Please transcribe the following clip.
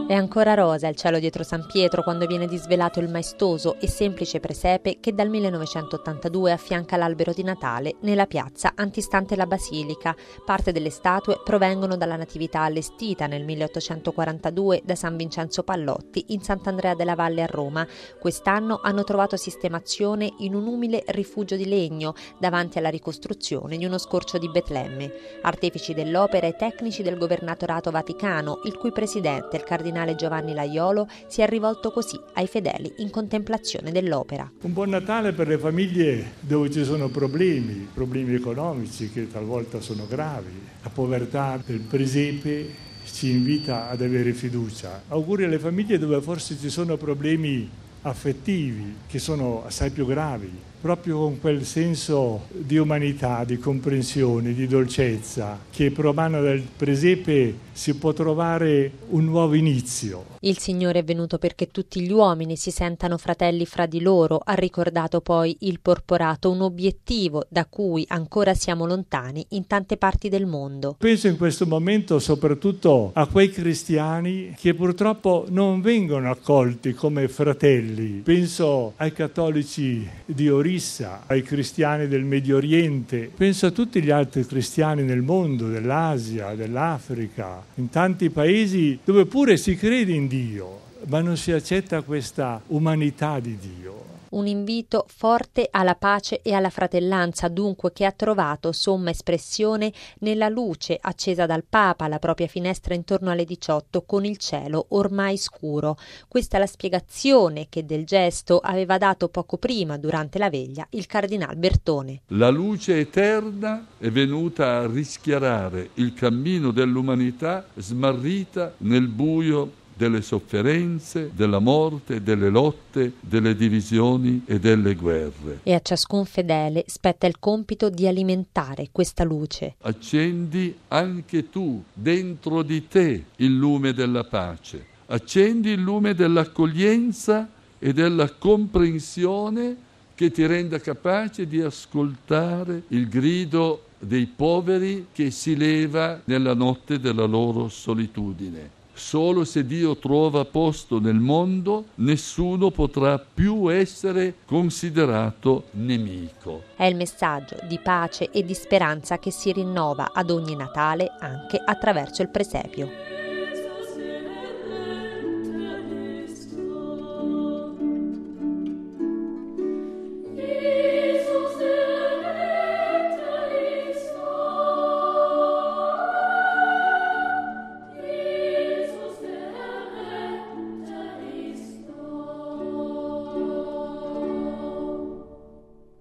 È ancora rosa il cielo dietro San Pietro quando viene disvelato il maestoso e semplice presepe che dal 1982 affianca l'albero di Natale nella piazza antistante la basilica. Parte delle statue provengono dalla natività allestita nel 1842 da San Vincenzo Pallotti in Sant'Andrea della Valle a Roma. Quest'anno hanno trovato sistemazione in un umile rifugio di legno davanti alla ricostruzione di uno scorcio di Betlemme. Artefici dell'opera e tecnici del Governatorato Vaticano, il cui presidente, il cardinale Giovanni Laiolo, si è rivolto così ai fedeli in contemplazione dell'opera. Un buon Natale per le famiglie dove ci sono problemi economici che talvolta sono gravi. La povertà del presepe ci invita ad avere fiducia. Auguri alle famiglie dove forse ci sono problemi affettivi che sono assai più gravi. Proprio con quel senso di umanità, di comprensione, di dolcezza che promana dal presepe si può trovare un nuovo inizio. Il Signore è venuto perché tutti gli uomini si sentano fratelli fra di loro, ha ricordato poi il Porporato, un obiettivo da cui ancora siamo lontani in tante parti del mondo. Penso in questo momento soprattutto a quei cristiani che purtroppo non vengono accolti come fratelli. Penso ai cattolici di Orissa, ai cristiani del Medio Oriente, penso a tutti gli altri cristiani nel mondo, dell'Asia, dell'Africa, in tanti paesi dove pure si crede in Dio, ma non si accetta questa umanità di Dio. Un invito forte alla pace e alla fratellanza, dunque, che ha trovato somma espressione nella luce accesa dal Papa alla propria finestra intorno alle 18 con il cielo ormai scuro. Questa è la spiegazione che del gesto aveva dato poco prima, durante la veglia, il cardinal Bertone. La luce eterna è venuta a rischiarare il cammino dell'umanità smarrita nel buio delle sofferenze, della morte, delle lotte, delle divisioni e delle guerre. E a ciascun fedele spetta il compito di alimentare questa luce. Accendi anche tu dentro di te il lume della pace. Accendi il lume dell'accoglienza e della comprensione che ti renda capace di ascoltare il grido dei poveri che si leva nella notte della loro solitudine. Solo se Dio trova posto nel mondo, nessuno potrà più essere considerato nemico. È il messaggio di pace e di speranza che si rinnova ad ogni Natale anche attraverso il presepio.